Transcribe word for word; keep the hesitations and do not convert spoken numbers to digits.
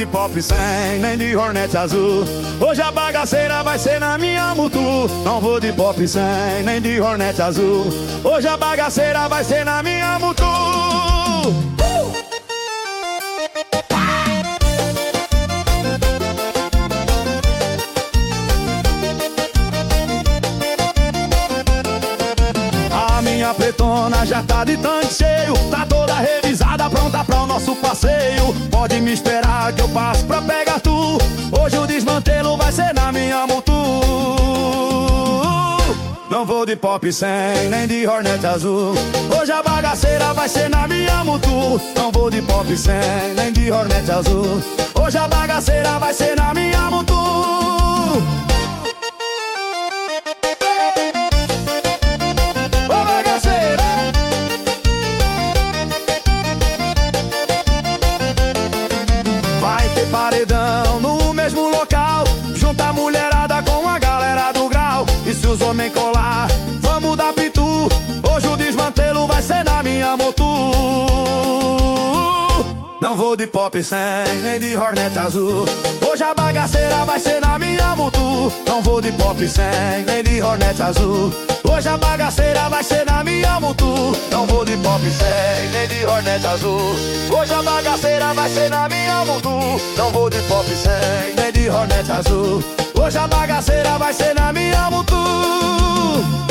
Pop cem, nem de Hornet azul. Hoje a bagaceira vai ser na minha Mutu. Não vou de Pop cem, nem de Hornet azul. Hoje a bagaceira vai ser na minha Mutu. A minha pretona já tá de tanque cheio, tá toda revisada, pronta pra o nosso passeio. Pode me esperar que eu passo pra pegar tu. Hoje o desmantelo vai ser na minha Mutu. Não vou de Pop cem, nem de Hornet azul. Hoje a bagaceira vai ser na minha Mutu. Não vou de Pop cem, nem de Hornet azul. Hoje a bagaceira vai ser na minha Mutu. Paredão no mesmo local, junta a mulherada com a galera do grau. E se os homens colar, vamos dar pitu. Hoje o desmantelo vai ser na minha Mutu. Não vou de Pop cem, nem de Hornet azul. Hoje a bagaceira vai ser na minha Mutu. Não vou de Pop cem, nem de Hornet azul. Hoje a bagaceira vai ser na minha Mutu. Não vou de Pop cem, nem de Hornet azul. Hoje a bagaceira vai ser na minha Mutu. Não vou de Pop cem, nem de Hornet azul. Hoje a bagaceira vai ser na minha Mutu.